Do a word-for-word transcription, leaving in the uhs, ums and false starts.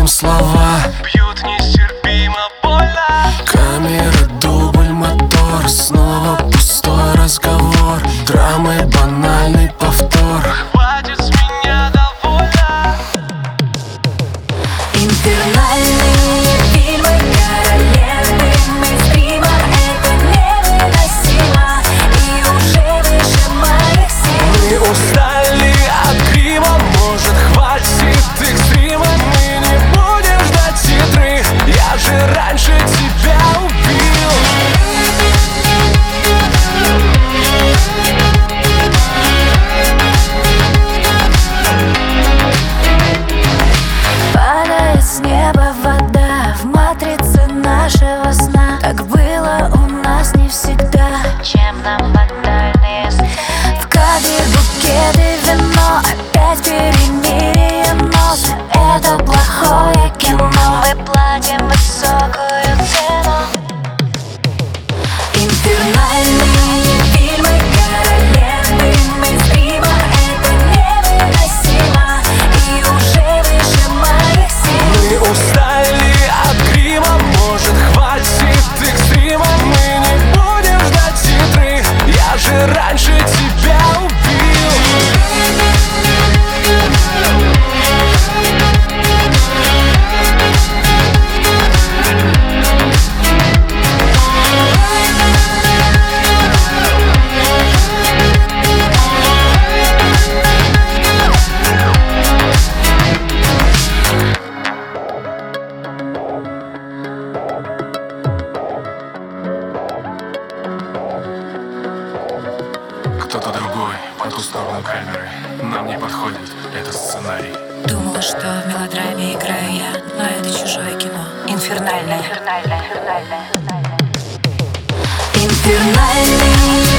слышим слова, бьют нестерпимо больно. камера, дубль, мотор, снова пустой разговор, драмы, банальный повтор. Хватит с меня довольно. Инфернальные фильмы, королевы мейнстрима. Это невыносимо и уже выше моих сил. Мы устали от грима, может хватит экстрима. Мы не будем ждать титры, я же раньше тебя убил. Падает с неба вода в матрице нашего сна. Так было у нас не всегда. Чем нам фатальные сны? В кадре букет и вино, опять перемирие, но все это плохое кино. Мы платим высокую цену. Инфернальные фильмы, королевы мейнстрима. Это невыносимо и уже выше моих сил. Мы устали от грима, может хватит экстрима. Мы не будем ждать титры, я же раньше тебя убил. Кто-то другой по ту сторону камеры нам не подходит этот сценарий. Думала, что в мелодраме играю я, но это чужое кино. Инфернальное. Инфернальные